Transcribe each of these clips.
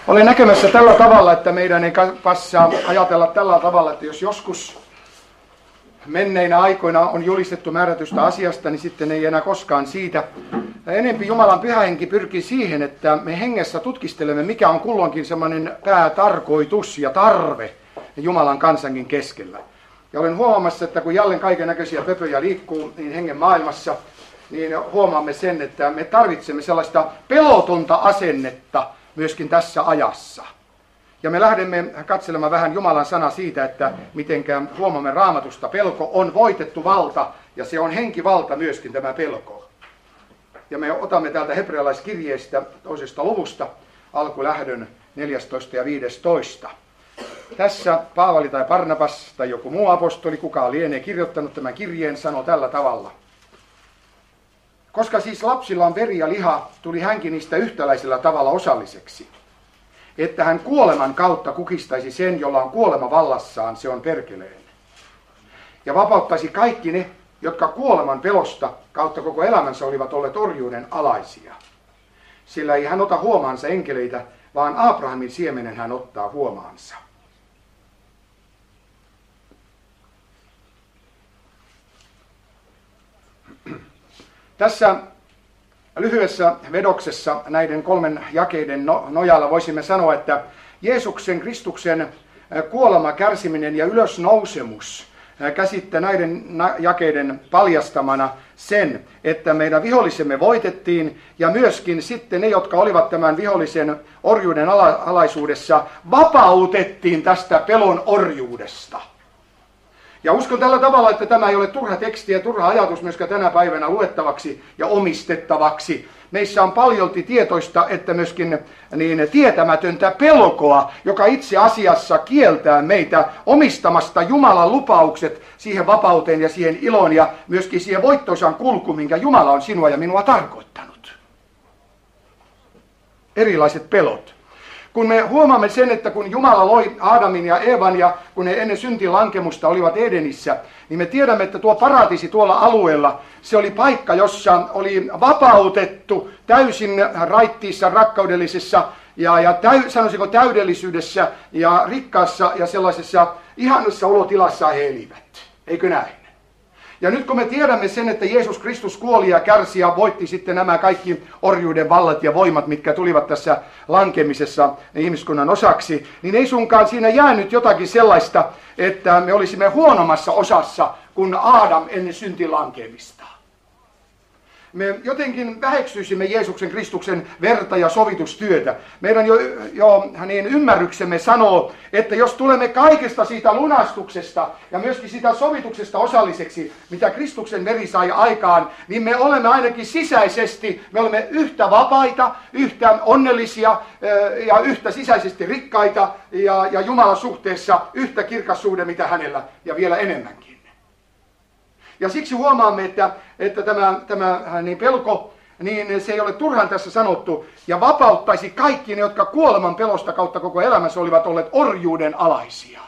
Olen näkemässä tällä tavalla, että meidän ei passa ajatella tällä tavalla, että jos joskus menneinä aikoina on julistettu määrätystä asiasta, niin sitten ei enää koskaan siitä. Enempi Jumalan pyhä henki pyrkii siihen, että me hengessä tutkistelemme, mikä on kulloinkin semmoinen päätarkoitus ja tarve Jumalan kansankin keskellä. Ja olen huomaamassa, että kun jälleen kaiken näköisiä pöpöjä liikkuu niin hengen maailmassa, niin huomaamme sen, että me tarvitsemme sellaista pelotonta asennetta myöskin tässä ajassa. Ja me lähdemme katselemaan vähän Jumalan sana siitä, että mitenkä huomaamme Raamatusta, pelko on voitettu valta, ja se on henkivalta myöskin tämä pelko. Ja me otamme täältä hebrealaiskirjeestä 2. luvusta alkulähdön 14 ja 15. Tässä Paavali tai Barnabas tai joku muu apostoli, kuka lienee kirjoittanut tämän kirjeen, sanoo tällä tavalla. Koska siis lapsilla on veri ja liha, tuli hänkin niistä yhtäläisellä tavalla osalliseksi. Että hän kuoleman kautta kukistaisi sen, jolla on kuolema vallassaan, se on perkeleen. Ja vapauttaisi kaikki ne, jotka kuoleman pelosta kautta koko elämänsä olivat olleet orjuuden alaisia. Sillä ei hän ota huomaansa enkeleitä, vaan Abrahamin siemenen hän ottaa huomaansa. Tässä lyhyessä vedoksessa näiden 3 jakeiden nojalla voisimme sanoa, että Jeesuksen Kristuksen kuolema, kärsiminen ja ylösnousemus käsittää näiden jakeiden paljastamana sen, että meidän vihollisemme voitettiin ja myöskin sitten ne, jotka olivat tämän vihollisen orjuuden alaisuudessa, vapautettiin tästä pelon orjuudesta. Ja uskon tällä tavalla, että tämä ei ole turha teksti ja turha ajatus myöskään tänä päivänä luettavaksi ja omistettavaksi. Meissä on paljolti tietoista, että myöskin tietämätöntä pelkoa, joka itse asiassa kieltää meitä omistamasta Jumalan lupaukset siihen vapauteen ja siihen iloon ja myöskin siihen voittoisaan kulkuun, minkä Jumala on sinua ja minua tarkoittanut. Erilaiset pelot. Kun me huomaamme sen, että kun Jumala loi Aadamin ja Eevan ja kun he ennen syntilankemusta olivat Edenissä, niin me tiedämme, että tuo paratiisi tuolla alueella, se oli paikka, jossa oli vapautettu täysin raittiissa, rakkaudellisessa ja sanoisinko täydellisyydessä ja rikkaassa ja sellaisessa ihanassa olotilassa he elivät. Eikö näin? Ja nyt kun me tiedämme sen, että Jeesus Kristus kuoli ja kärsi ja voitti sitten nämä kaikki orjuuden vallat ja voimat, mitkä tulivat tässä lankemisessa ihmiskunnan osaksi, niin ei suinkaan siinä jäänyt jotakin sellaista, että me olisimme huonommassa osassa kuin Aadam ennen syntilankemista. Me jotenkin väheksyisimme Jeesuksen Kristuksen verta ja sovitustyötä. Meidän jo niin ymmärryksemme sanoo, että jos tulemme kaikesta siitä lunastuksesta ja myöskin siitä sovituksesta osalliseksi, mitä Kristuksen veri sai aikaan, niin me olemme ainakin sisäisesti, me olemme yhtä vapaita, yhtä onnellisia ja yhtä sisäisesti rikkaita ja Jumalan suhteessa yhtä kirkas suhde, mitä hänellä ja vielä enemmänkin. Ja siksi huomaamme, että tämä pelko, niin se ei ole turhan tässä sanottu, ja vapauttaisi kaikki ne, jotka kuoleman pelosta kautta koko elämässä olivat olleet orjuuden alaisia.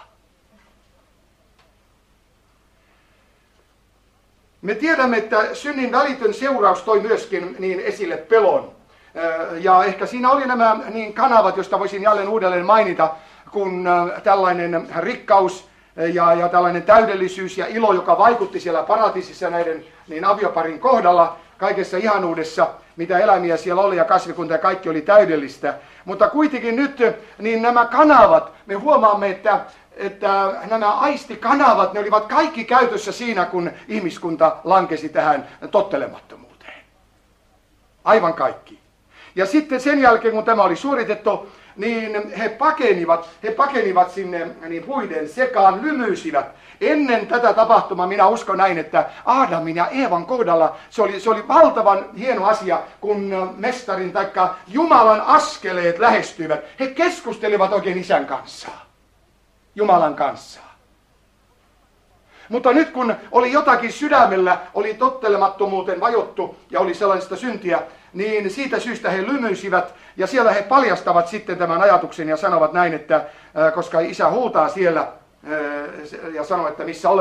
Me tiedämme, että synnin välitön seuraus toi myöskin niin esille pelon. Ja ehkä siinä oli nämä niin kanavat, joista voisin jälleen uudelleen mainita, kun tällainen rikkaus, ja tällainen täydellisyys ja ilo, joka vaikutti siellä paratiisissa näiden niin avioparin kohdalla, kaikessa ihanuudessa, mitä eläimiä siellä oli ja kasvikunta ja kaikki oli täydellistä. Mutta kuitenkin nyt niin nämä kanavat, me huomaamme, että nämä aistikanavat, ne olivat kaikki käytössä siinä, kun ihmiskunta lankesi tähän tottelemattomuuteen. Aivan kaikki. Ja sitten sen jälkeen, kun tämä oli suoritettu, niin he pakenivat sinne niin puiden sekaan, lymyisivät. Ennen tätä tapahtumaa minä uskon näin, että Aadamin ja Eevan kohdalla se oli valtavan hieno asia, kun mestarin taikka Jumalan askeleet lähestyivät. He keskustelivat oikein isän kanssa, Jumalan kanssa. Mutta nyt kun oli jotakin sydämellä, oli tottelemattomuuteen vajottu ja oli sellaista syntiä, niin siitä syystä he lymyisivät ja siellä he paljastavat sitten tämän ajatuksen ja sanovat näin, että koska isä huutaa siellä ja sanoo, että missä olet,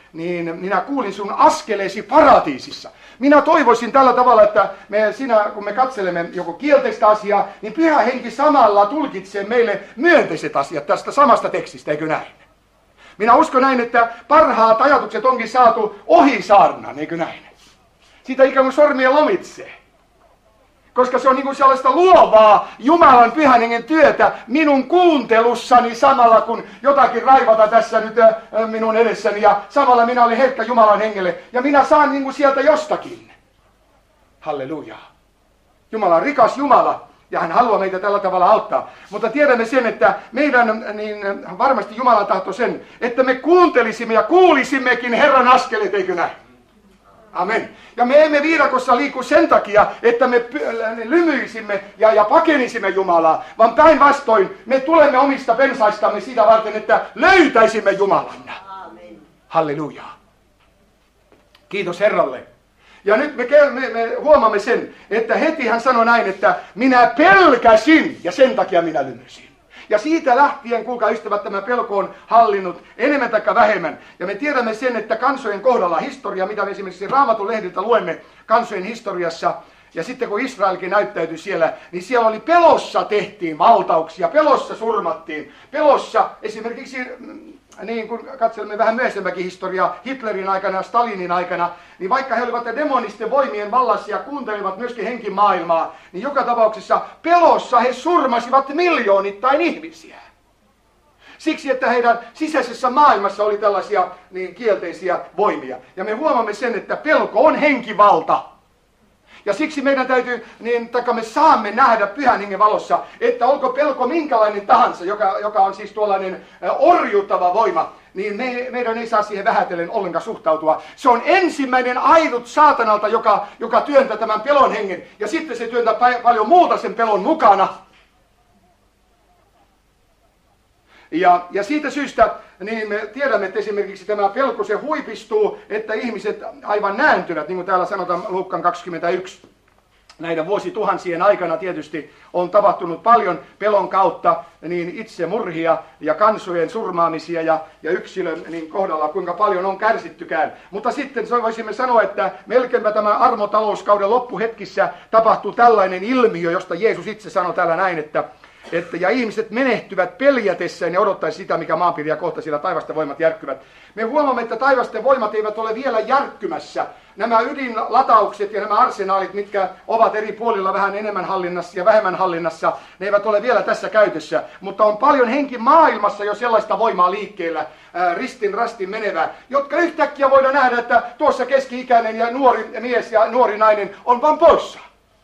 niin minä kuulin sun askeleesi paratiisissa. Minä toivoisin tällä tavalla, että kun me katselemme joku kielteistä asiaa, niin Pyhä Henki samalla tulkitsee meille myönteiset asiat tästä samasta tekstistä, eikö näin? Minä uskon näin, että parhaat ajatukset onkin saatu ohi saarnan, eikö näin? Siitä ikään kuin sormia lomitsee. Koska se on niin kuin sellaista luovaa Jumalan Pyhän Hengen työtä minun kuuntelussani samalla kun jotakin raivata tässä nyt minun edessäni. Ja samalla minä olin herkkä Jumalan hengelle ja minä saan niin kuin sieltä jostakin. Halleluja. Jumala on rikas Jumala ja hän haluaa meitä tällä tavalla auttaa. Mutta tiedämme sen, että meidän varmasti Jumala tahto sen, että me kuuntelisimme ja kuulisimmekin Herran askeleet, eikö näin? Amen. Ja me emme viidakossa liiku sen takia, että me lymyisimme ja pakenisimme Jumalaa, vaan päinvastoin me tulemme omista pensaistamme sitä varten, että löytäisimme Jumalan. Amen. Halleluja. Kiitos Herralle. Ja nyt me huomaamme sen, että heti hän sanoi näin, että minä pelkäsin ja sen takia minä lymyisin. Ja siitä lähtien, kuulkaa ystävät, tämä pelko on hallinnut enemmän tai vähemmän. Ja me tiedämme sen, että kansojen kohdalla historia, mitä me esimerkiksi Raamatun lehdiltä luemme kansojen historiassa, ja sitten kun Israelkin näyttäytyi siellä, niin siellä oli pelossa tehtiin valtauksia, pelossa surmattiin, pelossa esimerkiksi, niin kun katselemme vähän myöhemmäkin historiaa, Hitlerin aikana ja Stalinin aikana, niin vaikka he olivat demonisten voimien vallassa ja kuuntelivat myöskin henkimaailmaa, niin joka tapauksessa pelossa he surmasivat miljoonittain ihmisiä. Siksi, että heidän sisäisessä maailmassa oli tällaisia niin kielteisiä voimia. Ja me huomaamme sen, että pelko on henkivalta. Ja siksi meidän täytyy, me saamme nähdä Pyhän Hengen valossa, että olko pelko minkälainen tahansa, joka on siis tuollainen orjuttava voima, niin meidän ei saa siihen vähätellen ollenkaan suhtautua. Se on ensimmäinen ainut saatanalta, joka työntää tämän pelon hengen, ja sitten se työntää paljon muuta sen pelon mukana. Ja siitä syystä niin me tiedämme, että esimerkiksi tämä pelko se huipistuu, että ihmiset aivan nääntyvät, niin kuin täällä sanotaan Luukkaan 21. Näiden vuosituhansien aikana tietysti on tapahtunut paljon pelon kautta niin itsemurhia ja kansojen surmaamisia ja yksilön niin kohdalla, kuinka paljon on kärsittykään. Mutta sitten voisimme sanoa, että melkeinpä tämä armotalouskauden loppuhetkissä tapahtuu tällainen ilmiö, josta Jeesus itse sanoi täällä näin, että ja ihmiset menehtyvät peljätessään ja odottaisi sitä, mikä maanpiiriä kohta, sillä taivasten voimat järkkyvät. Me huomaamme, että taivasten voimat eivät ole vielä järkkymässä. Nämä ydinlataukset ja nämä arsenaalit, mitkä ovat eri puolilla vähän enemmän hallinnassa ja vähemmän hallinnassa, ne eivät ole vielä tässä käytössä. Mutta on paljon henkimaailmassa jo sellaista voimaa liikkeellä, ristin rastin menevää, jotka yhtäkkiä voidaan nähdä, että tuossa keski-ikäinen ja nuori mies ja nuori nainen on vaan poissa.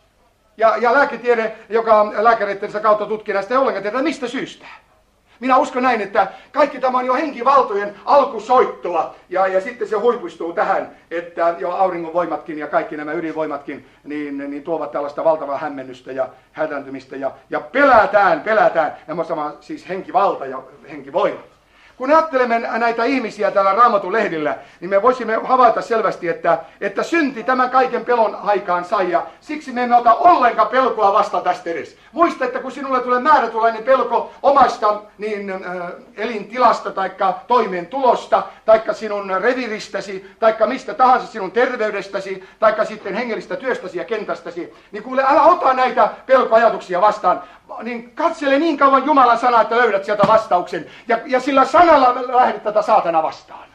Ja lääketiede, joka lääkäreittensä kautta tutkii näistä, ei ollenkaan tiedä, mistä syystä. Minä uskon näin, että kaikki tämä on jo henkivaltojen alkusoittoa, ja sitten se huipustuu tähän, että jo auringon voimatkin ja kaikki nämä ydinvoimatkin niin tuovat tällaista valtavaa hämmennystä ja hätääntymistä, ja pelätään, nämä sama siis henkivalta ja henkivoima. Kun ajattelemme näitä ihmisiä täällä Raamatun lehdillä, niin me voisimme havaita selvästi, että synti tämän kaiken pelon aikaan sai, ja siksi me emme ota ollenkaan pelkoa vasta tästä edes. Muista, että kun sinulle tulee määrätulainen pelko omasta elintilasta, taikka toimeentulosta, taikka sinun reviristäsi, taikka mistä tahansa sinun terveydestäsi, taikka sitten hengellistä työstäsi ja kentästäsi, niin kuule, älä ota näitä pelkoajatuksia vastaan, niin katsele niin kauan Jumalan sanaa, että löydät sieltä vastauksen, ja sillä sanalla lähdet tätä saatana vastaan.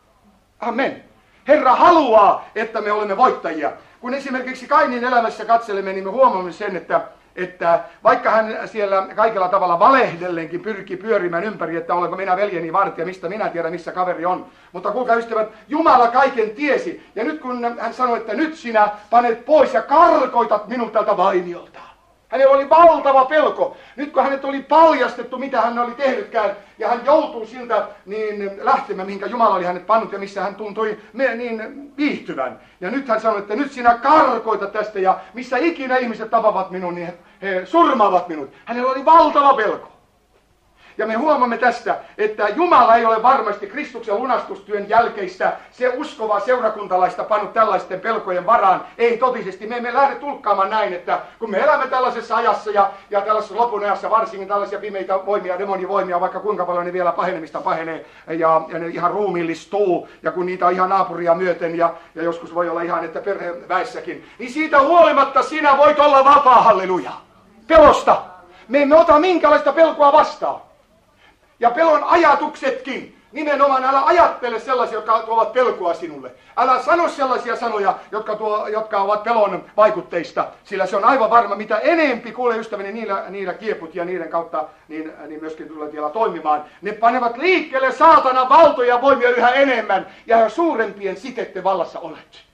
Amen. Herra haluaa, että me olemme voittajia. Kun esimerkiksi Kainin elämässä katselemme, niin me huomaamme sen, että vaikka hän siellä kaikella tavalla valehdellenkin pyrki pyörimään ympäri, että olenko minä veljeni vartija, mistä minä tiedän, missä kaveri on. Mutta kuulkaa ystävät, Jumala kaiken tiesi. Ja nyt kun hän sanoi, että nyt sinä panet pois ja karkoitat minut tältä vainiolta. Hänellä oli valtava pelko. Nyt kun hänet oli paljastettu, mitä hän oli tehnytkään, ja hän joutuu siltä lähtemään, mihinkä Jumala oli hänet pannut ja missä hän tuntui viihtyvän. Ja nyt hän sanoi, että nyt sinä karkoitat tästä, ja missä ikinä ihmiset tapavat minun, niin he surmaavat minut. Hänellä oli valtava pelko. Ja me huomaamme tästä, että Jumala ei ole varmasti Kristuksen lunastustyön jälkeistä se uskovaa seurakuntalaista pannut tällaisten pelkojen varaan. Ei totisesti. Me emme lähde tulkkaamaan näin, että kun me elämme tällaisessa ajassa ja tällaisessa lopun ajassa varsinkin tällaisia pimeitä voimia, demonivoimia, vaikka kuinka paljon ne vielä pahenemista pahenee ja ne ihan ruumiillistuu ja kun niitä on ihan naapuria myöten ja joskus voi olla ihan, että perheväessäkin, niin siitä huolimatta sinä voit olla vapaa, halleluja. Pelosta. Me emme ota minkälaista pelkoa vastaan. Ja pelon ajatuksetkin. Nimenomaan älä ajattele sellaisia, jotka tuovat pelkoa sinulle. Älä sano sellaisia sanoja, jotka ovat pelon vaikutteista. Sillä se on aivan varma, mitä enempi, kuule ystäväni, niillä kieput ja niiden kautta niin myöskin tulee vielä toimimaan. Ne panevat liikkeelle saatanan valtoja voimia yhä enemmän. Ja suurempien sitetten vallassa olet.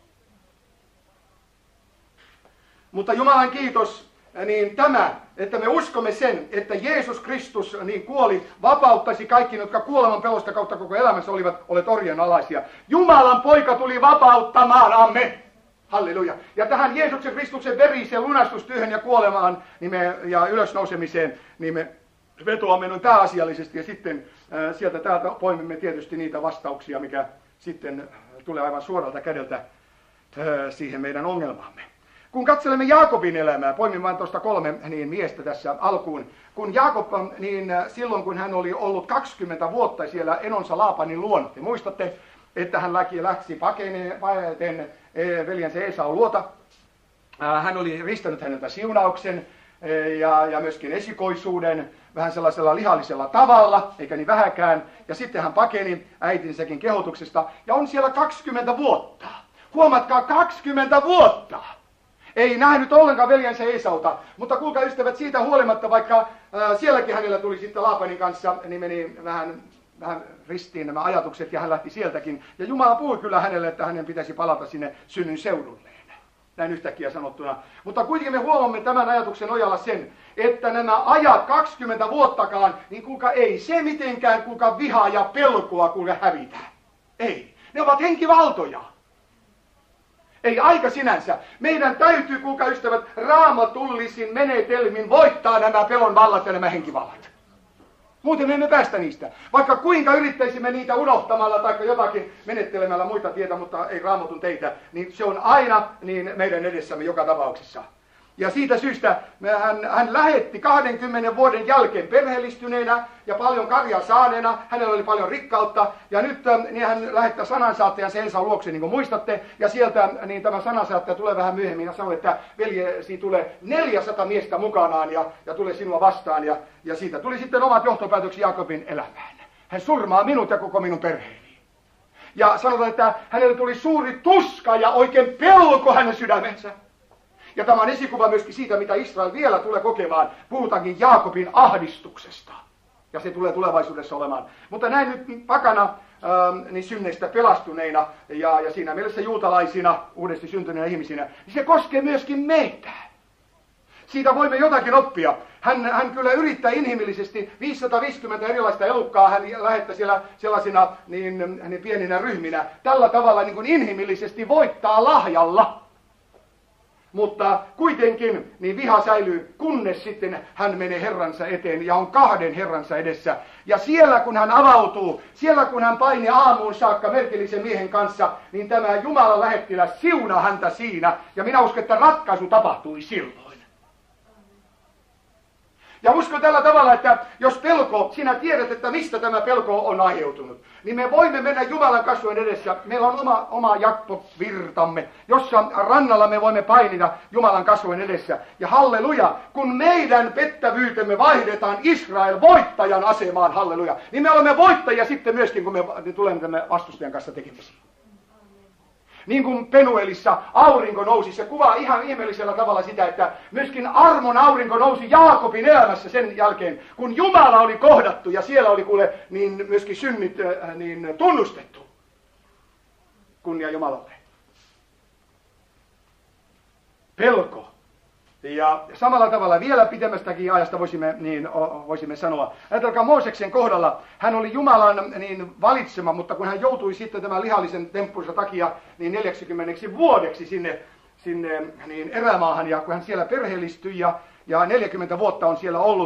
Mutta Jumalan kiitos. Niin tämä, että me uskomme sen, että Jeesus Kristus niin kuoli, vapauttaisi kaikki, jotka kuoleman pelosta kautta koko elämänsä olet orjan alaisia. Jumalan poika tuli vapauttamaan, amen. Halleluja. Ja tähän Jeesuksen Kristuksen veriseen lunastustyöhön ja kuolemaan ja ylösnousemiseen, niin me vetoamme noin pääasiallisesti ja sitten sieltä täältä poimimme tietysti niitä vastauksia, mikä sitten tulee aivan suoralta kädeltä siihen meidän ongelmaamme. Kun katselemme Jaakobin elämää, poimin vain tuosta 3 miestä tässä alkuun. Kun Jaakob, niin silloin kun hän oli ollut 20 vuotta siellä enonsa Laapanin luona, te muistatte, että hän lähti pakenemaan veljensä Esaun luota. Hän oli ristänyt häneltä siunauksen ja myöskin esikoisuuden vähän sellaisella lihallisella tavalla, eikä niin vähäkään. Ja sitten hän pakeni äitinsäkin kehotuksesta ja on siellä 20 vuotta. Huomatkaa, 20 vuotta! Ei nähnyt ollenkaan veljensä Esauta, mutta kuulkaa ystävät, siitä huolimatta, vaikka sielläkin hänellä tuli sitten Laapanin kanssa, niin meni vähän ristiin nämä ajatukset ja hän lähti sieltäkin. Ja Jumala puhui kyllä hänelle, että hänen pitäisi palata sinne synnyn seudulleen. Näin yhtäkkiä sanottuna. Mutta kuitenkin me huomaamme tämän ajatuksen nojalla sen, että nämä ajat 20 vuottakaan, niin kuulkaa ei se mitenkään kuulkaa vihaa ja pelkoa kuulkaa hävitä. Ei. Ne ovat henkivaltoja. Ei aika sinänsä. Meidän täytyy, kuulkaa ystävät, raamatullisin menetelmin voittaa nämä pelon vallat ja nämä henkivallat. Muuten me emme päästä niistä. Vaikka kuinka yrittäisimme niitä unohtamalla tai jotakin menettelemällä muita tietä, mutta ei raamatun teitä, niin se on aina niin meidän edessämme joka tapauksessa. Ja siitä syystä hän lähetti 20 vuoden jälkeen perheellistyneenä ja paljon karjaa saaneena. Hänellä oli paljon rikkautta. Ja nyt niin hän lähettää sanansaattajan Esaun luokse, niin kuin muistatte. Ja sieltä niin tämä sanansaattaja tulee vähän myöhemmin ja sanoo, että veljesi tulee 400 miestä mukanaan ja tulee sinua vastaan. Ja siitä tuli sitten omat johtopäätökset Jaakobin elämään. Hän surmaa minut ja koko minun perheeni. Ja sanotaan, että hänelle tuli suuri tuska ja oikein pelko hänen sydämensä. Ja tämä on esikuva myöskin siitä, mitä Israel vielä tulee kokemaan. Puhutaankin Jaakobin ahdistuksesta. Ja se tulee tulevaisuudessa olemaan. Mutta näin nyt pakana niin synneistä pelastuneina ja siinä mielessä juutalaisina, uudesti syntyneinä ihmisinä, niin se koskee myöskin meitä. Siitä voimme jotakin oppia. Hän kyllä yrittää inhimillisesti 550 erilaista elukkaa, hän lähettää siellä sellaisina niin pieninä ryhminä. Tällä tavalla niin kuin inhimillisesti voittaa lahjalla. Mutta kuitenkin niin viha säilyy, kunnes sitten hän menee Herransa eteen ja on 2 Herransa edessä. Ja siellä kun hän avautuu, siellä kun hän paini aamuun saakka merkillisen miehen kanssa, niin tämä Jumalan lähettiläs siunaa häntä siinä. Ja minä uskon, että ratkaisu tapahtui silloin. Ja uskon tällä tavalla, että jos pelko, sinä tiedät, että mistä tämä pelko on aiheutunut, niin me voimme mennä Jumalan kasvojen edessä. Meillä on oma jakpovirtamme, jossa rannalla me voimme painita Jumalan kasvojen edessä. Ja halleluja, kun meidän pettävyytemme vaihdetaan Israel voittajan asemaan, halleluja, niin me olemme voittajia sitten myöskin, kun me tulemme tämän vastustajan kanssa tekemisiin. Niin kuin Penuelissa aurinko nousi, se kuvaa ihan ihmeellisellä tavalla sitä, että myöskin armon aurinko nousi Jaakobin elämässä sen jälkeen, kun Jumala oli kohdattu ja siellä oli kuule niin myöskin synnit niin tunnustettu. Kunnia Jumalalle. Pelko. Ja samalla tavalla vielä pidemmästäkin ajasta voisimme sanoa. Ajatelkaa Mooseksen kohdalla, hän oli Jumalan niin valitsema, mutta kun hän joutui sitten tämän lihallisen temppunsa takia niin 40 vuodeksi sinne niin erämaahan, ja kun hän siellä perheellistyi ja 40 vuotta on siellä ollut,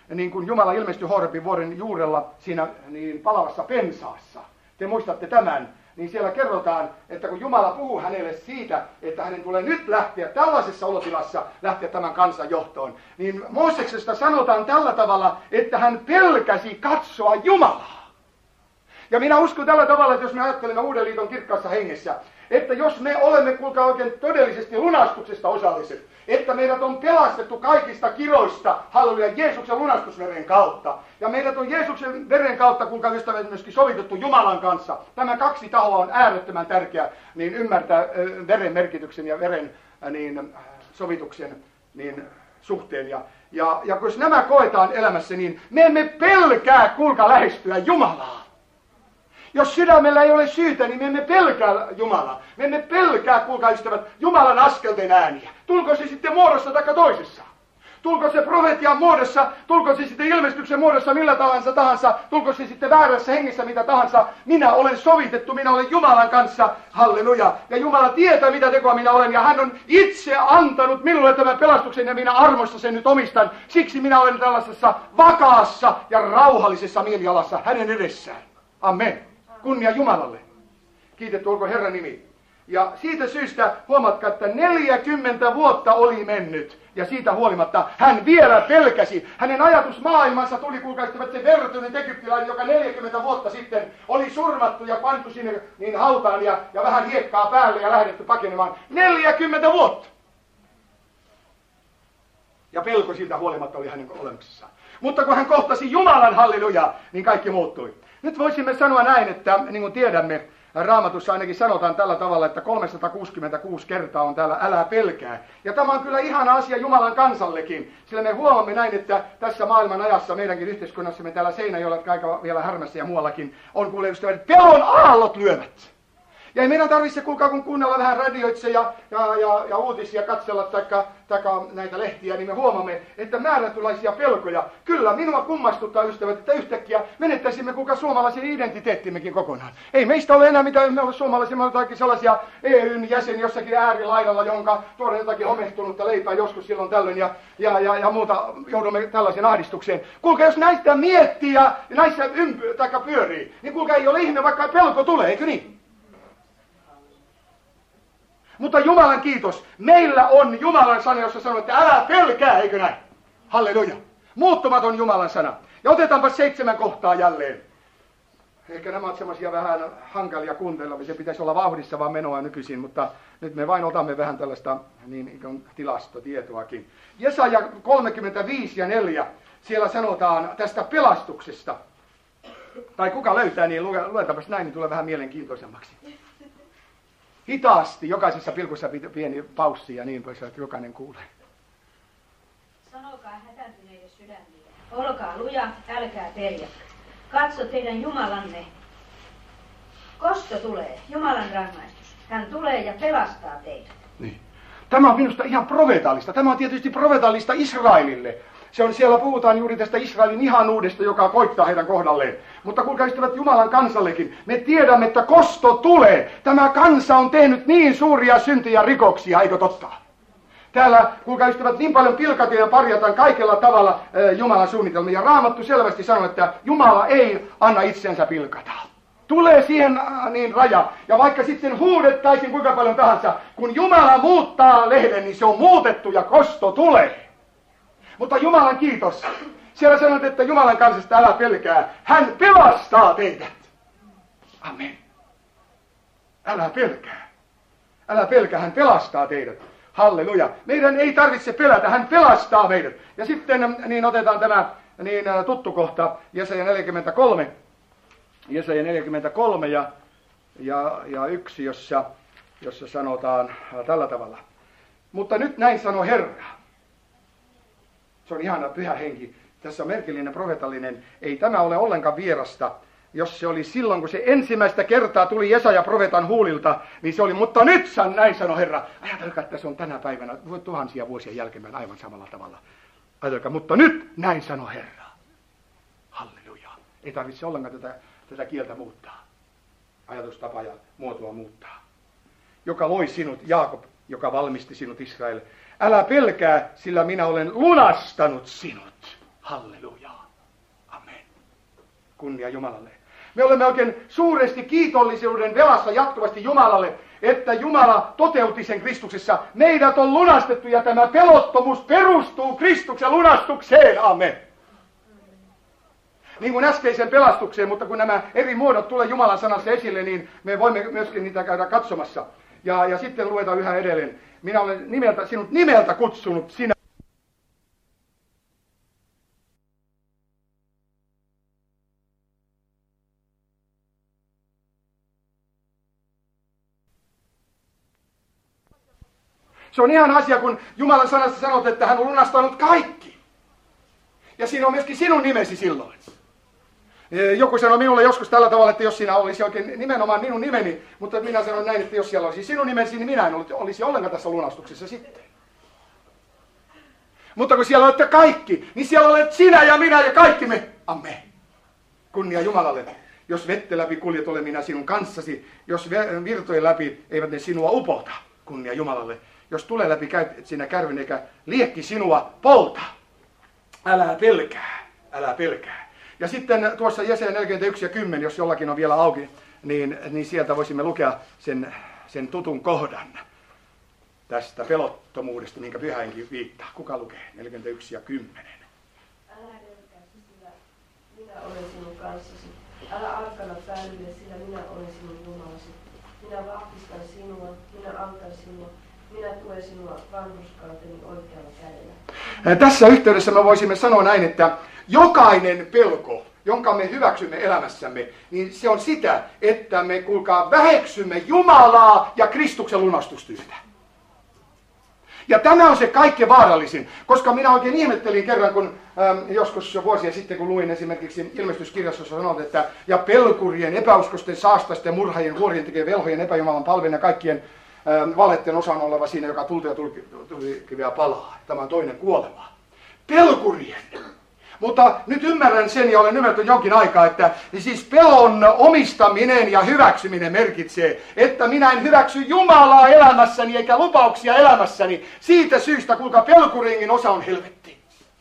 niin kuin Jumala ilmestyi Horebin vuoren juurella siinä niin palavassa pensaassa. Te muistatte tämän. Niin siellä kerrotaan, että kun Jumala puhuu hänelle siitä, että hänen tulee nyt lähteä tällaisessa olotilassa, lähteä tämän kansan johtoon, niin Mooseksesta sanotaan tällä tavalla, että hän pelkäsi katsoa Jumalaa. Ja minä uskon tällä tavalla, että jos me ajattelemme Uuden liiton kirkkaassa hengessä, että jos me olemme, kuulkaa oikein todellisesti lunastuksesta osalliset, että meidät on pelastettu kaikista kiroista, halleluja, Jeesuksen lunastusveren kautta. Ja meidät on Jeesuksen veren kautta, kuulkaa ystävät, myöskin sovitettu Jumalan kanssa. Tämä kaksi tahoa on äärettömän tärkeää niin ymmärtää veren merkityksen ja veren niin, sovituksen niin, suhteen. Ja jos nämä koetaan elämässä, niin me emme pelkää, kuulkaa, lähestyä Jumalaa. Jos sydämellä ei ole syytä, niin me emme pelkää Jumalaa. Me emme pelkää, kuulkaa ystävät, Jumalan askelten ääniä. Tulko se sitten muodossa tai toisessa. Tulko se profetian muodossa, tulko se sitten ilmestyksen muodossa millä tahansa, tulko se sitten väärässä hengessä mitä tahansa. Minä olen sovitettu, minä olen Jumalan kanssa, halleluja. Ja Jumala tietää mitä tekoa minä olen ja hän on itse antanut minulle tämän pelastuksen ja minä armosta sen nyt omistan. Siksi minä olen tällaisessa vakaassa ja rauhallisessa mielialassa hänen edessään. Amen. Kunnia Jumalalle. Kiitetty olkoon Herran nimi. Ja siitä syystä huomatkaa, että 40 vuotta oli mennyt. Ja siitä huolimatta hän vielä pelkäsi. Hänen ajatusmaailmansa tuli, kuulkaisivat, se vertynyt egyptiläinen, joka 40 vuotta sitten oli surmattu ja pantu sinne niin hautaan ja vähän hiekkaa päälle ja lähdetty pakenemaan. 40 vuotta! Ja pelko siltä huolimatta oli hänen olemuksessaan. Mutta kun hän kohtasi Jumalan, halleluja, niin kaikki muuttui. Nyt voisimme sanoa näin, että niin kuin tiedämme, Raamatussa ainakin sanotaan tällä tavalla, että 366 kertaa on täällä älä pelkää. Ja tämä on kyllä ihana asia Jumalan kansallekin, sillä me huomaamme näin, että tässä maailman ajassa meidänkin yhteiskunnassamme täällä Seinäjoella, aika vielä Härmässä ja muuallakin, on kuulee ystävät, pelon aallot lyövät. Ja ei meidän tarvitse kuulkaa, kun kuunnella vähän radioitse ja uutisia katsella taikka näitä lehtiä, niin me huomaamme, että määrätynlaisia pelkoja. Kyllä, minua kummastuttaa ystävät, että yhtäkkiä menettäisimme kuinka suomalaisen identiteettimmekin kokonaan. Ei meistä ole enää mitään, me ole suomalaisia, me olemme sellaisia EUn jäseniä jossakin äärilaidalla, jonka tuoda jotakin homehtunutta leipää joskus silloin tällöin ja muuta joudumme tällaisen ahdistukseen. Kuulkaa, jos näistä miettii ja näissä pyörii, niin kuulkaa, ei ole ihme, vaikka pelko tulee, eikö niin? Mutta Jumalan kiitos, meillä on Jumalan sana, jossa sanoo, että älä pelkää, eikö näin? Halleluja. Muuttumaton Jumalan sana. Ja otetaanpa 7 kohtaa jälleen. Ehkä nämä ovat semmoisia vähän hankalia kuuntella, se pitäisi olla vauhdissa vaan menoa nykyisin, mutta nyt me vain otamme vähän tällaista niin tilastotietoakin. Jesaja 35 ja 4, siellä sanotaan tästä pelastuksesta. Tai kuka löytää, niin luetaanpas näin, niin tulee vähän mielenkiintoisemmaksi. Hitaasti, jokaisessa pilkussa pieni paussi ja niin pois, että jokainen kuulee. Sanokaa hätääntyneille sydämille, olkaa luja, älkää peljätkö. Katso teidän Jumalanne. Kosto tulee, Jumalan rangaistus. Hän tulee ja pelastaa teidät. Niin. Tämä on minusta ihan profeetallista. Tämä on tietysti profeetallista Israelille. Se on siellä, puhutaan juuri tästä Israelin ihanuudesta, joka koittaa heidän kohdalleen. Mutta kuulkaa ystävät Jumalan kansallekin, me tiedämme, että kosto tulee. Tämä kansa on tehnyt niin suuria syntiä ja rikoksia, eikö totta? Täällä, kuulkaa ystävät, niin paljon pilkataan ja parjataan kaikella tavalla Jumalan suunnitelmia. Ja Raamattu selvästi sanoo, että Jumala ei anna itsensä pilkata. Tulee siihen niin raja. Ja vaikka sitten huudettaisiin kuinka paljon tahansa, kun Jumala muuttaa lehden, niin se on muutettu ja kosto tulee. Mutta Jumalan kiitos. Siellä sanot, että Jumalan kansasta älä pelkää. Hän pelastaa teidät. Amen. Älä pelkää. Älä pelkää, hän pelastaa teidät. Halleluja. Meidän ei tarvitse pelätä, hän pelastaa meidät. Ja sitten niin otetaan tämä niin tuttu kohta, Jesaja 43. Jesaja 43 ja 1, jossa sanotaan tällä tavalla. Mutta nyt näin sanoo Herra. Se on ihana pyhä henki. Tässä on merkillinen profetallinen. Ei tämä ole ollenkaan vierasta. Jos se oli silloin, kun se ensimmäistä kertaa tuli Jesaja profeetan huulilta, niin se oli, mutta nyt näin sanoi Herra. Ajatelkaa, että se on tänä päivänä, tuhansia vuosia jälkeen aivan samalla tavalla. Ajatelkaa, mutta nyt näin sanoi Herra. Halleluja. Ei tarvitse ollenkaan tätä kieltä muuttaa. Ajatustapaa ja muotoa muuttaa. Joka loi sinut, Jaakob, joka valmisti sinut, Israel. Älä pelkää, sillä minä olen lunastanut sinut. Halleluja. Amen. Kunnia Jumalalle. Me olemme oikein suuresti kiitollisuuden velassa jatkuvasti Jumalalle, että Jumala toteutti sen Kristuksessa. Meidät on lunastettu ja tämä pelottomuus perustuu Kristuksen lunastukseen. Amen. Niin kuin äskeiseen pelastukseen, mutta kun nämä eri muodot tulee Jumalan sanassa esille, niin me voimme myöskin niitä käydä katsomassa. Ja sitten luetaan yhä edelleen. Minä olen sinut nimeltä kutsunut, sinä. Se on ihan asia, kun Jumalan sanassa sanot, että hän on lunastanut kaikki. Ja siinä on myöskin sinun nimesi silloin. Joku sanoi minulle joskus tällä tavalla, että jos siinä olisi oikein nimenomaan minun nimeni, mutta minä sanoin näin, että jos siellä olisi sinun nimesi, niin minä en olisi ollenkaan tässä lunastuksessa sitten. Mutta kun siellä olette kaikki, niin siellä olet sinä ja minä ja kaikki me. Amen. Kunnia Jumalalle. Jos vettä läpi kuljet, ole minä sinun kanssasi. Jos virtojen läpi, eivät ne sinua upota. Kunnia Jumalalle. Jos tulee läpi, käyt sinä kärvyn eikä liekki sinua polta. Älä pelkää, älä pelkää. Ja sitten tuossa Jesaja 41 ja 10, jos jollakin on vielä auki, niin sieltä voisimme lukea sen tutun kohdan tästä pelottomuudesta, minkä Pyhä Henki viittaa. Kuka lukee? 41 ja 10. Älä pelkää, sillä minä olen sinun kanssasi. Älä arkana päälle, sillä minä olen sinun Jumalasi. Minä vahvistan sinua, minä autan sinua. Minä tuen sinua vanhurskauteni oikealla kädellä. Tässä yhteydessä me voisimme sanoa näin, että jokainen pelko, jonka me hyväksymme elämässämme, niin se on sitä, että me kuulkaa väheksymme Jumalaa ja Kristuksen lunastustyötä. Ja tämä on se kaikkein vaarallisin, koska minä oikein ihmettelin kerran, kun joskus jo vuosia sitten, kun luin esimerkiksi ilmestyskirjassa, sanot, että ja pelkurien, epäuskosten, saastaisten, murhaajien, huorien tekee velhojen, epäjumalan palvelun ja kaikkien valetten osan oleva siinä, joka tulta ja tulkiviä palaa. Tämä on toinen kuolema. Pelkurien. Mutta nyt ymmärrän sen ja olen ymmärtänyt jonkin aikaa, että siis pelon omistaminen ja hyväksyminen merkitsee, että minä en hyväksy Jumalaa elämässäni eikä lupauksia elämässäni. Siitä syystä, kuinka pelkuringin osa on helvetti.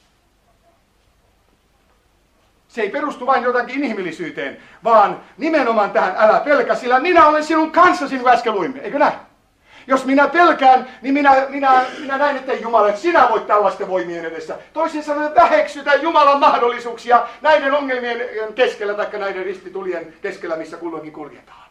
Se ei perustu vain jotakin inhimillisyyteen, vaan nimenomaan tähän älä pelkä, sillä minä olen sinun kanssasi, niin kuin äsken luimme, eikö näin? Jos minä pelkään, niin minä näin, että Jumala, että sinä voit tällaisten voimien edessä. Toisin sanoen väheksytä Jumalan mahdollisuuksia näiden ongelmien keskellä tai näiden ristitulien keskellä, missä kulloinkin kuljetaan.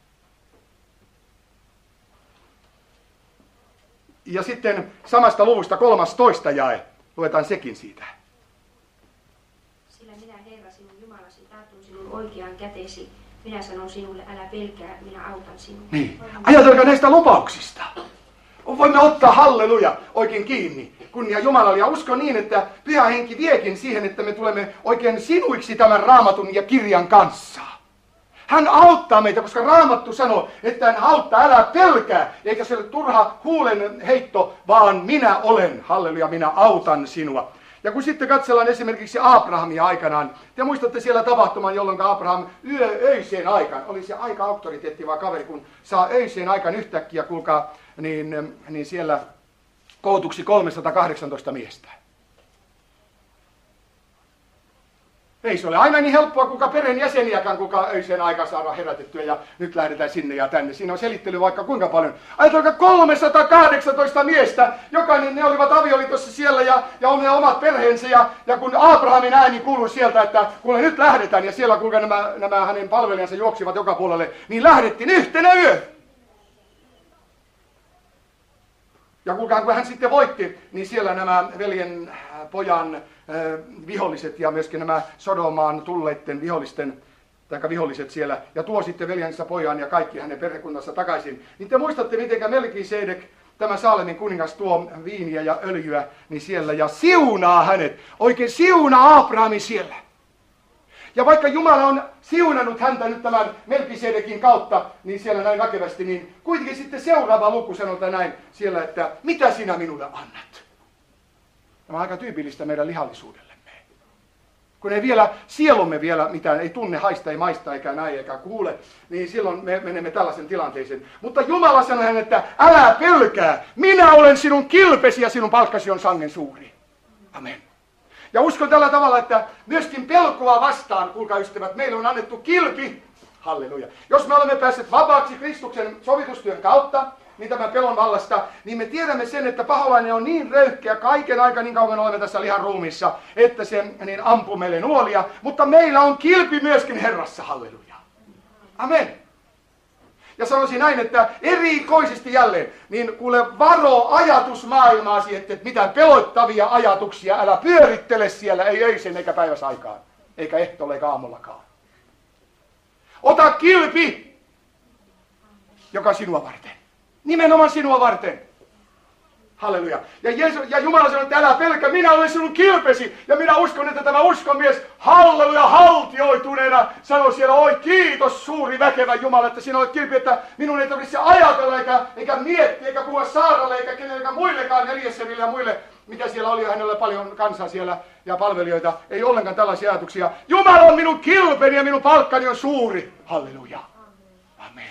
Ja sitten samasta luvusta 13 jae. Luetaan sekin siitä. Sillä minä Herra sinun Jumalasi tartun sinun oikeaan kätesi. Minä sanon sinulle, älä pelkää, minä autan sinua. Niin. Ajatelkaa näistä lupauksista. Voimme ottaa halleluja oikein kiinni. Kunnia Jumalalle. Ja uskon niin, että Pyhä Henki viekin siihen, että me tulemme oikein sinuiksi tämän Raamatun ja kirjan kanssa. Hän auttaa meitä, koska Raamattu sanoo, että hän auttaa, älä pelkää. Eikä se ole turha huulen heitto, vaan minä olen, halleluja, minä autan sinua. Ja kun sitten katsellaan esimerkiksi Abrahamia aikanaan, te muistatte siellä tapahtuman, jolloin Abraham öiseen aikaan, oli se aika auktoriteettiva kaveri, kun saa öiseen aikaan yhtäkkiä, kuulkaa, niin siellä kootuksi 318 miestä. Ei se ole aina niin helppoa, kuinka perheenjäseniäkään, kuinka öiseen aikaan saadaan herätettyä ja nyt lähdetään sinne ja tänne. Siinä on selittely vaikka kuinka paljon. Ajatelkaa 318 miestä, jokainen ne olivat avioliitossa siellä ja on ne omat perheensä. Ja kun Abrahamin ääni kuului sieltä, että kuule nyt lähdetään ja siellä kuinka nämä hänen palvelijansa juoksivat joka puolelle, niin lähdettiin yhtenä yö. Ja kuulkaa, kun hän sitten voitti, niin siellä nämä veljen pojan viholliset ja myöskin nämä Sodomaan tulleiden viholliset siellä, ja tuo sitten veljensä pojan ja kaikki hänen perhekuntansa takaisin. Niin te muistatte, miten Melkisedek, tämä Saalemin kuningas, tuo viiniä ja öljyä niin siellä ja siunaa hänet, oikein siunaa Abrahamin siellä. Ja vaikka Jumala on siunannut häntä nyt tämän Melkisedekin kautta, niin siellä näin väkevästi, niin kuitenkin sitten seuraava luku sanotaan näin siellä, että mitä sinä minulle annat? Tämä on aika tyypillistä meidän lihallisuudellemme. Kun ei vielä, sielumme vielä mitään, ei tunne, haista, ei maista, eikä näe, eikä kuule, niin silloin me menemme tällaisen tilanteeseen. Mutta Jumala sanoi hän, että älä pelkää, minä olen sinun kilpesi ja sinun palkkasi on sangen suuri. Amen. Ja uskon tällä tavalla, että myöskin pelkoa vastaan, kuulkaa ystävät, meille on annettu kilpi. Halleluja. Jos me olemme päässeet vapaaksi Kristuksen sovitustyön kautta, niin tämän pelon vallasta, niin me tiedämme sen, että paholainen on niin röyhkeä kaiken aikaa, niin kauan olemme tässä lihan ruumiissa, että se niin ampuu meille nuolia, mutta meillä on kilpi myöskin Herrassa, halleluja. Amen. Ja sanoisin näin, että erikoisesti jälleen, niin kuule varo ajatusmaailmaasi, että mitään pelottavia ajatuksia, älä pyörittele siellä, ei öisen eikä päiväsaikaan, eikä ehtoolla eikä aamullakaan. Ota kilpi, joka sinua varten. Nimenomaan sinua varten. Halleluja. Ja Jumala sanoi, että älä pelkä, minä olen sinun kilpesi. Ja minä uskon, että tämä uskonmies halleluja haltioituneena sanoi siellä, oi kiitos suuri väkevä Jumala, että sinä olet kilpi, että minun ei tarvitse ajatella eikä miettiä eikä puhua Saaralle eikä kenellekään muillekaan Eliesserille ja muille, mitä siellä oli, hänellä paljon kansaa siellä ja palvelijoita. Ei ollenkaan tällaisia ajatuksia. Jumala on minun kilpeni ja minun palkkani on suuri. Halleluja. Amen.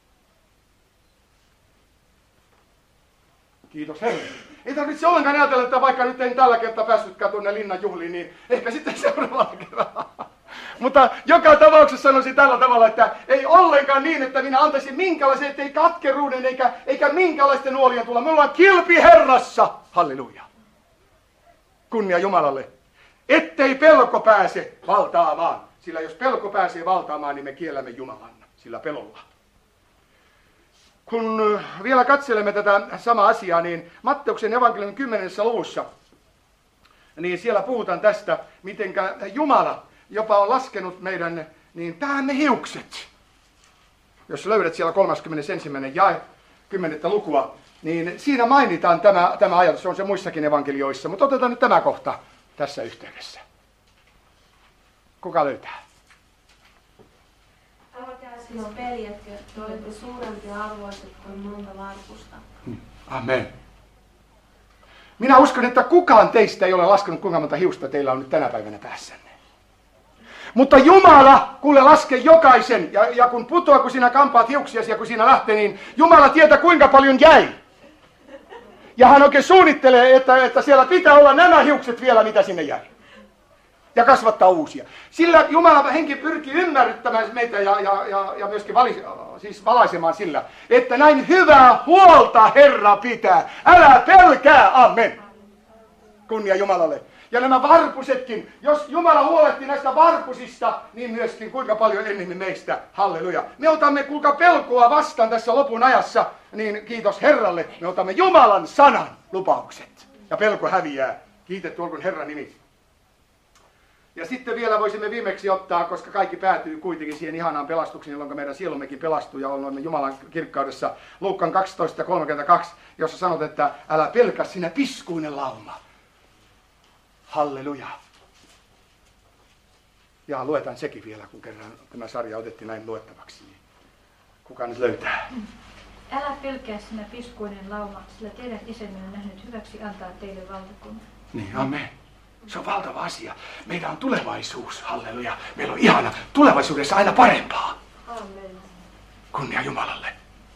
Kiitos Herra. Ei tarvitse ollenkaan ajatella, että vaikka nyt en tällä kertaa päässytkään tuonne linnan juhliin, niin ehkä sitten seuraavalla kerralla. Mutta joka tapauksessa sanoisin tällä tavalla, että ei ollenkaan niin, että minä antaisin minkälaisen, ettei katkeruuden eikä minkälaisten nuolien tulla. Me ollaan kilpi Herrassa. Halleluja. Kunnia Jumalalle. Ettei pelko pääse valtaamaan. Sillä jos pelko pääsee valtaamaan, niin me kiellämme Jumalan sillä pelolla. Kun vielä katselemme tätä samaa asiaa, niin Matteuksen evankeliumin 10. luvussa, niin siellä puhutaan tästä, mitenkä Jumala jopa on laskenut meidän niin päämme hiukset. Jos löydät siellä 31. jae 10. lukua, niin siinä mainitaan tämä ajatus, se on se muissakin evankelioissa, mutta otetaan nyt tämä kohta tässä yhteydessä. Kuka löytää? Älkää sinun peljetkö, te olette suurempia arvoiset kuin monta varpusta. Amen. Minä uskon, että kukaan teistä ei ole laskenut, kuinka monta hiusta teillä on nyt tänä päivänä päässänne. Mutta Jumala, kuule laske jokaisen, ja kun putoaa, kun sinä kampaat hiuksiasi ja kun sinä lähtee, niin Jumala tietää kuinka paljon jäi. Ja hän oikein suunnittelee, että siellä pitää olla nämä hiukset vielä, mitä sinne jäi. Ja kasvattaa uusia. Sillä Jumala henki pyrkii ymmärryttämään meitä ja myöskin valaisemaan sillä, että näin hyvää huolta Herra pitää. Älä pelkää, amen. Kunnia Jumalalle. Ja nämä varpusetkin, jos Jumala huolehtii näistä varpusista, niin myöskin kuinka paljon enemmän meistä, halleluja. Me otamme kuinka pelkoa vastaan tässä lopun ajassa, niin kiitos Herralle, me otamme Jumalan sanan lupaukset. Ja pelko häviää. Kiitetty olkoon Herran nimi. Ja sitten vielä voisimme viimeksi ottaa, koska kaikki päätyy kuitenkin siihen ihanaan pelastukseen, jolloin meidän sielummekin pelastuu ja olemme Jumalan kirkkaudessa. Luukkaan 12:32, jossa sanot, että älä pelkää sinä piskuinen lauma. Halleluja. Ja luetaan sekin vielä, kun kerran tämä sarja otettiin näin luettavaksi. Kuka nyt löytää? Älä pelkää sinä piskuinen lauma, sillä teidän isänne on nähnyt hyväksi antaa teille valtakunnan. Niin, amen. Se on valtava asia. Meidän on tulevaisuus, halleluja. Meillä on ihana tulevaisuudessa aina parempaa. Amen. Kunnia Jumalalle.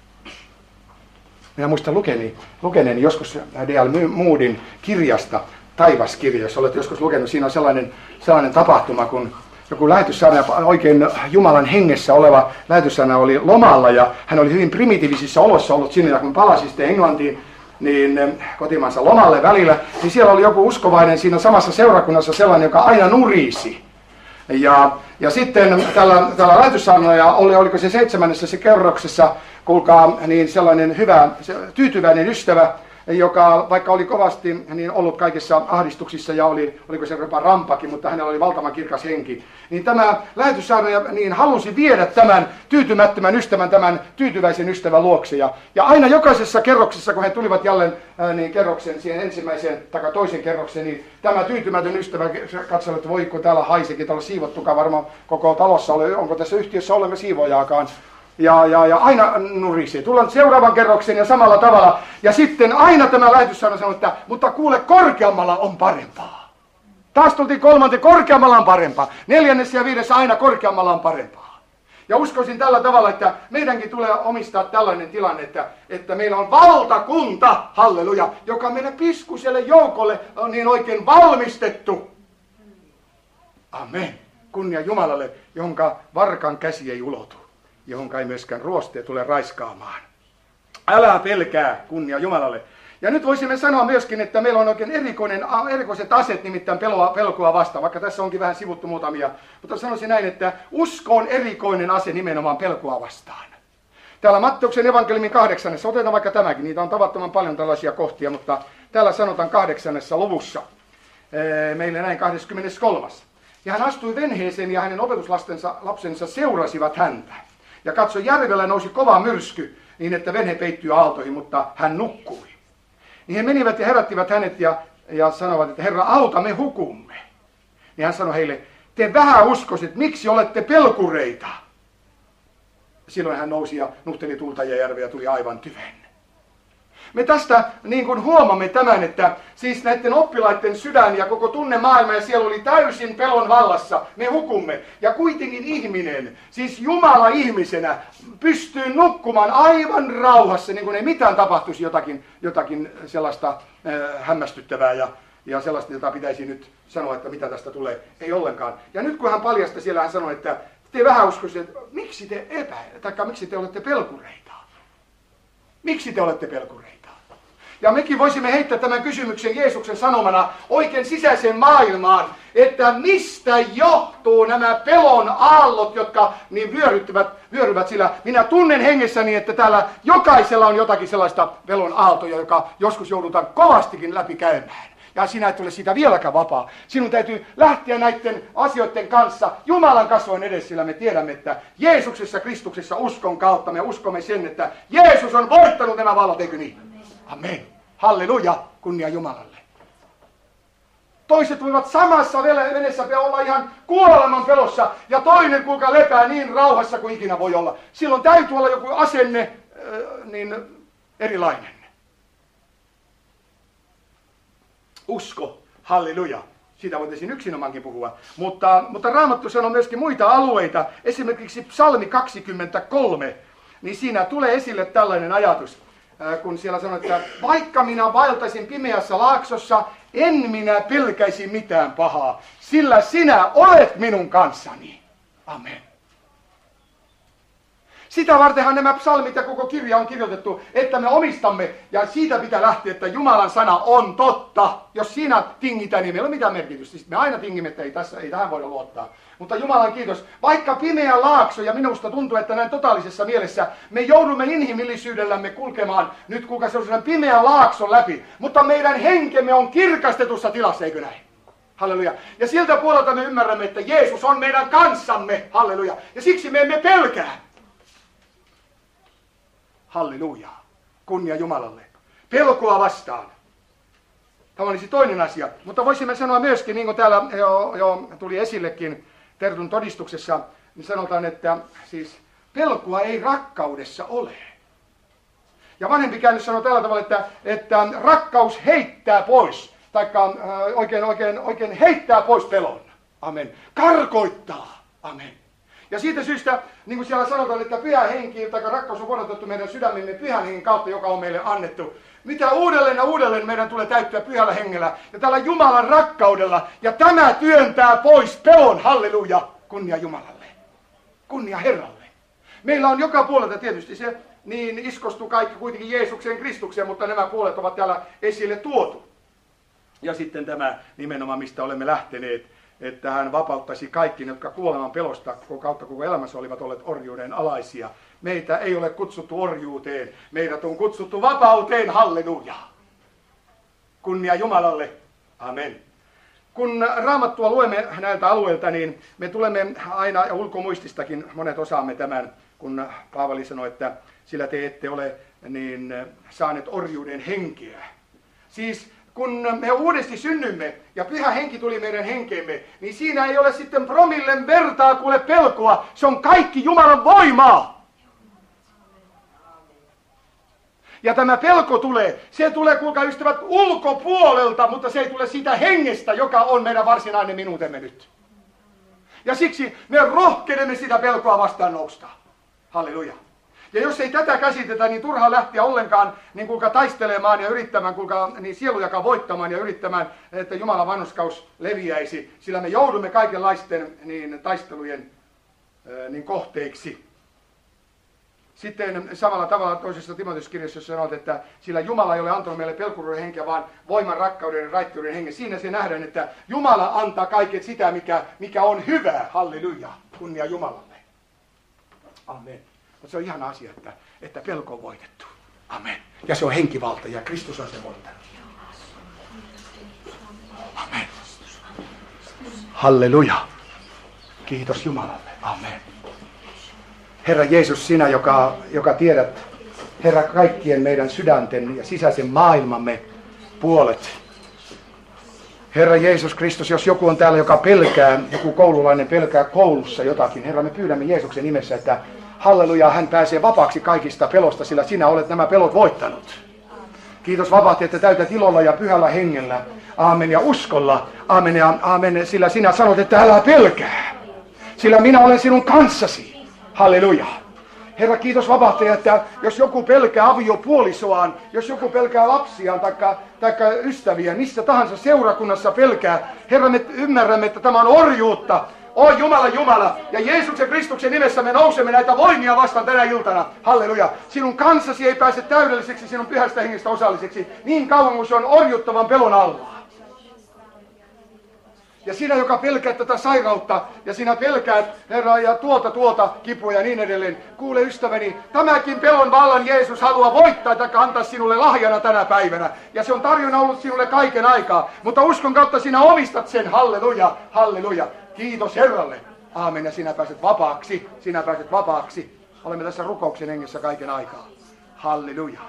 Minä muistan lukeneeni joskus D.L. Moodin kirjasta, Taivaskirja, jos olet joskus lukenut, siinä on sellainen tapahtuma, kun joku lähetyssaarnaaja, oikein Jumalan hengessä oleva lähetyssaarnaaja oli lomalla ja hän oli hyvin primitiivisissä oloissa ollut sinne, ja kun palasi sitten Englantiin, niin kotimaansa lomalle välillä, niin siellä oli joku uskovainen siinä samassa seurakunnassa sellainen, joka aina nurisi. Ja sitten tällä lähetyssaarnaajalla oliko se 7. kerroksessa, kuulkaa, niin sellainen hyvä, tyytyväinen ystävä, joka vaikka oli kovasti niin ollut kaikissa ahdistuksissa ja oliko se jopa rampakin, mutta hänellä oli valtavan kirkas henki. Niin tämä lähetyssaarnaaja niin halusi viedä tämän tyytymättömän ystävän, tämän tyytyväisen ystävän luokse. Ja aina jokaisessa kerroksessa, kun he tulivat jälleen niin kerroksen, siihen ensimmäiseen tai toisen kerroksen, niin tämä tyytymätön ystävä katsoi, että voi kun täällä haisekin, täällä on siivottukaan varmaan koko talossa, onko tässä yhtiössä olemme siivojaakaan. Ja aina nurisee. Tullaan seuraavan kerroksen ja samalla tavalla. Ja sitten aina tämä lähetyssaarnaaja sanoi, että mutta kuule, korkeammalla on parempaa. Taas tultiin 3. korkeammalla on parempaa. 4. ja 5. aina korkeammalla on parempaa. Ja uskoisin tällä tavalla, että meidänkin tulee omistaa tällainen tilanne, että meillä on valtakunta, halleluja, joka meidän piskuselle joukolle on niin oikein valmistettu. Amen. Kunnia Jumalalle, jonka varkan käsi ei ulotu, johonka ei myöskään ruoste tule raiskaamaan. Älä pelkää, kunnia Jumalalle. Ja nyt voisimme sanoa myöskin, että meillä on oikein erikoiset aseet, nimittäin pelkoa vastaan, vaikka tässä onkin vähän sivuttu muutamia. Mutta sanoisin näin, että usko on erikoinen ase nimenomaan pelkoa vastaan. Täällä Matteuksen evankeliumin 8. Otetaan vaikka tämäkin, niitä on tavattoman paljon tällaisia kohtia, mutta täällä sanotaan 8. luvussa, meille näin 23. Ja hän astui venheeseen ja hänen opetuslapsensa seurasivat häntä. Ja katso, järvellä nousi kova myrsky, niin että venhe peittyi aaltoihin, mutta hän nukkui. Niin he menivät ja herättivät hänet ja sanoivat, että Herra, auta, me hukumme. Niin hän sanoi heille, te vähäuskoiset, miksi olette pelkureita? Silloin hän nousi ja nuhteli tulta ja järveä ja tuli aivan tyven. Me tästä niin kuin huomamme tämän, että siis näiden oppilaiden sydän ja koko tunnemaailma ja siellä oli täysin pelon vallassa. Me hukumme. Ja kuitenkin ihminen, siis Jumala ihmisenä, pystyy nukkumaan aivan rauhassa, niin kuin ei mitään tapahtuisi jotakin sellaista hämmästyttävää ja sellaista, jota pitäisi nyt sanoa, että mitä tästä tulee. Ei ollenkaan. Ja nyt kun hän paljasti, siellä hän sanoi, että te vähäuskoiset, miksi te miksi te olette pelkureita? Miksi te olette pelkureita? Ja mekin voisimme heittää tämän kysymyksen Jeesuksen sanomana oikein sisäiseen maailmaan, että mistä johtuu nämä pelon aallot, jotka niin vyöryvät, sillä minä tunnen hengessäni, että täällä jokaisella on jotakin sellaista pelon aaltoja, joka joskus joudutaan kovastikin läpi käymään. Ja sinä et ole siitä vieläkään vapaa. Sinun täytyy lähteä näiden asioiden kanssa Jumalan kasvojen edessä, sillä me tiedämme, että Jeesuksessa Kristuksessa uskon kautta me uskomme sen, että Jeesus on voittanut nämä vallat, eikö niin? Amen. Halleluja, kunnia Jumalalle. Toiset voivat samassa venessä olla ihan kuoleman pelossa, ja toinen kuinka lepää niin rauhassa kuin ikinä voi olla. Silloin täytyy olla joku asenne niin erilainen. Usko, halleluja. Siitä voitaisiin yksinomaankin puhua. Mutta Raamattu sanoo myöskin muita alueita. Esimerkiksi Psalmi 23. Niin siinä tulee esille tällainen ajatus. Kun siellä sanoo, että vaikka minä vaeltaisin pimeässä laaksossa, en minä pelkäisi mitään pahaa. Sillä sinä olet minun kanssani. Amen. Sitä vartenhan nämä psalmit ja koko kirja on kirjoitettu, että me omistamme, ja siitä pitää lähteä, että Jumalan sana on totta. Jos siinä tingitään, niin meillä ei ole mitään merkitystä. Me aina tingimme, että ei tähän voida luottaa. Mutta Jumalan kiitos, vaikka pimeä laakso, ja minusta tuntuu, että näin totaalisessa mielessä, me joudumme inhimillisyydellämme kulkemaan nyt kuinka sellaisen pimeän laakson läpi. Mutta meidän henkemme on kirkastetussa tilassa, eikö näin? Halleluja. Ja siltä puolelta me ymmärrämme, että Jeesus on meidän kanssamme. Halleluja. Ja siksi me emme pelkää. Halleluja. Kunnia Jumalalle. Pelkoa vastaan. Tämä olisi toinen asia. Mutta voisimme sanoa myöskin, niin kuin täällä jo tuli esillekin Tertun todistuksessa, niin sanotaan, että siis pelkoa ei rakkaudessa ole. Ja vanhempi käännös sanoo tällä tavalla, että rakkaus heittää pois, taikka oikein heittää pois pelon. Amen. Karkoittaa. Amen. Ja siitä syystä, niin kuin siellä sanotaan, että pyhä henki, tai rakkaus on vuodatettu meidän sydämemme pyhän hengen kautta, joka on meille annettu. Mitä uudelleen ja uudelleen meidän tulee täyttyä pyhällä hengellä ja tällä Jumalan rakkaudella. Ja tämä työntää pois pelon, halleluja, kunnia Jumalalle, kunnia Herralle. Meillä on joka puolelta tietysti se, niin iskostuu kaikki kuitenkin Jeesukseen Kristukseen, mutta nämä puolet ovat täällä esille tuotu. Ja sitten tämä nimenomaan, mistä olemme lähteneet, että hän vapauttaisi kaikki, jotka kuoleman pelosta kautta koko elämässä olivat olleet orjuuden alaisia. Meitä ei ole kutsuttu orjuuteen, meidät on kutsuttu vapauteen, halleluja. Kunnia Jumalalle, amen. Kun Raamattua luemme näiltä alueilta, niin me tulemme aina, ja ulkomuististakin monet osaamme tämän, kun Paavali sanoi, että sillä te ette ole niin saaneet orjuuden henkeä. Siis kun me uudesti synnymme ja pyhä henki tuli meidän henkeemme, niin siinä ei ole sitten promillen vertaa kuule pelkoa. Se on kaikki Jumalan voimaa. Ja tämä pelko se tulee kuulkaa ystävät ulkopuolelta, mutta se ei tule siitä hengestä, joka on meidän varsinainen minuutemme nyt. Ja siksi me rohkenemme sitä pelkoa vastaan nousta. Halleluja. Ja jos ei tätä käsitetä, niin turha lähteä ollenkaan niin kuinka taistelemaan ja yrittämään, kuinka niin sielujakaan voittamaan ja yrittämään, että Jumalan vanhurskaus leviäisi. Sillä me joudumme kaikenlaisten niin taistelujen niin kohteiksi. Sitten samalla tavalla toisessa Timoteus-kirjassa sanoo, että sillä Jumala ei ole antanut meille pelkuruuden henkeä, vaan voiman, rakkauden ja raittiuden hengen. Siinä se nähdään, että Jumala antaa kaiken sitä, mikä on hyvää. Halleluja. Kunnia Jumalalle. Amen. Mutta se on ihana asia, että pelko on voitettu. Amen. Ja se on henkivalta ja Kristus on se voittanut. Amen. Halleluja. Kiitos Jumalalle. Amen. Herra Jeesus, sinä, joka tiedät, Herra, kaikkien meidän sydänten ja sisäisen maailmamme puolet. Herra Jeesus Kristus, jos joku on täällä, joka pelkää, joku koululainen pelkää koulussa jotakin, Herra, me pyydämme Jeesuksen nimessä, että halleluja, hän pääsee vapaaksi kaikista pelosta, sillä sinä olet nämä pelot voittanut. Kiitos vapaasti, että täytät ilolla ja pyhällä hengellä, aamen, ja uskolla, aamen, ja aamen, sillä sinä sanot, että älä pelkää, sillä minä olen sinun kanssasi. Halleluja. Herra, kiitos vapahtaja, että jos joku pelkää aviopuolisoaan, jos joku pelkää lapsiaan taikka ystäviä, missä tahansa seurakunnassa pelkää, Herra, me ymmärrämme, että tämä on orjuutta. O Jumala, Jumala, ja Jeesuksen Kristuksen nimessä me nousemme näitä voimia vastaan tänä iltana. Halleluja. Sinun kanssasi ei pääse täydelliseksi, sinun pyhästä hengestä osalliseksi, niin kauan kuin se on orjuttavan pelon alla. Ja sinä, joka pelkäät tätä sairautta, ja sinä pelkäät, Herra, ja tuota kipua ja niin edelleen. Kuule ystäväni, tämäkin pelon vallan Jeesus haluaa voittaa tai antaa sinulle lahjana tänä päivänä. Ja se on tarjona ollut sinulle kaiken aikaa. Mutta uskon kautta sinä omistat sen. Halleluja, halleluja. Kiitos Herralle. Aamen. Ja sinä pääset vapaaksi. Sinä pääset vapaaksi. Olemme tässä rukouksen hengessä kaiken aikaa. Halleluja.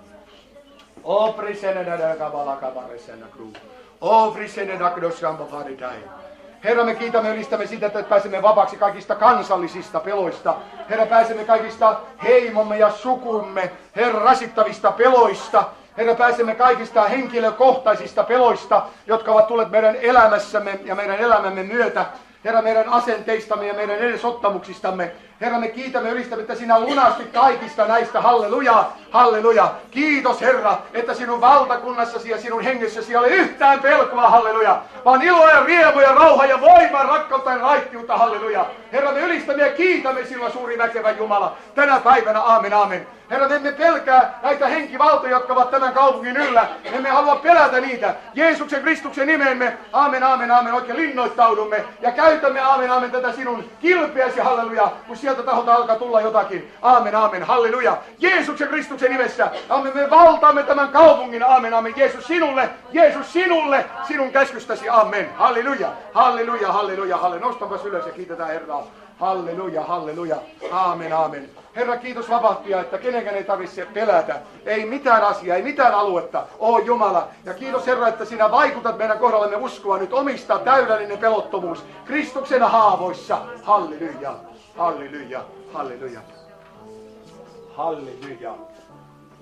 Herra, me kiitämme ja ylistämme sitä, että pääsemme vapaaksi kaikista kansallisista peloista. Herra, pääsemme kaikista heimomme ja sukumme, Herra, rasittavista peloista. Herra, pääsemme kaikista henkilökohtaisista peloista, jotka ovat tulleet meidän elämässämme ja meidän elämämme myötä. Herra, meidän asenteistamme ja meidän edesottamuksistamme. Herra, me kiitämme ja ylistämme, että sinä lunastit kaikista näistä. Halleluja, halleluja. Kiitos Herra, että sinun valtakunnassasi ja sinun hengessäsi ei ole yhtään pelkoa, halleluja. Vaan iloa ja riemua ja rauha ja voimaa, rakkautta ja raittiutta, halleluja. Herra, me ylistämme ja kiitämme sinua, suuri väkevä Jumala, tänä päivänä, aamen, aamen. Herra, me emme pelkää näitä henkivaltoja, jotka ovat tämän kaupungin yllä. Me emme halua pelätä niitä. Jeesuksen Kristuksen nimemme, aamen, aamen, aamen, oikein linnoittaudumme ja käytämme, aamen, aamen, tätä sinun kilpeäsi, halleluja, kun sieltä taholta alkaa tulla jotakin. Aamen, aamen, halleluja. Jeesuksen Kristuksen nimessä, aamen, me valtaamme tämän kaupungin, aamen, aamen. Jeesus sinulle, sinun käskystäsi, aamen. Halleluja, halleluja, halleluja, halleluja. Nostapas ylös ja kiitetään Herraa. Halleluja, halleluja, aamen, aamen. Herra, kiitos vapahtia, että kenenkään ei tarvitse pelätä. Ei mitään asiaa, ei mitään aluetta. O Jumala. Ja kiitos Herra, että sinä vaikutat meidän kohdallemme uskoa nyt omistaa täydellinen pelottomuus Kristuksen haavoissa. Halleluja, halleluja, halleluja. Halleluja.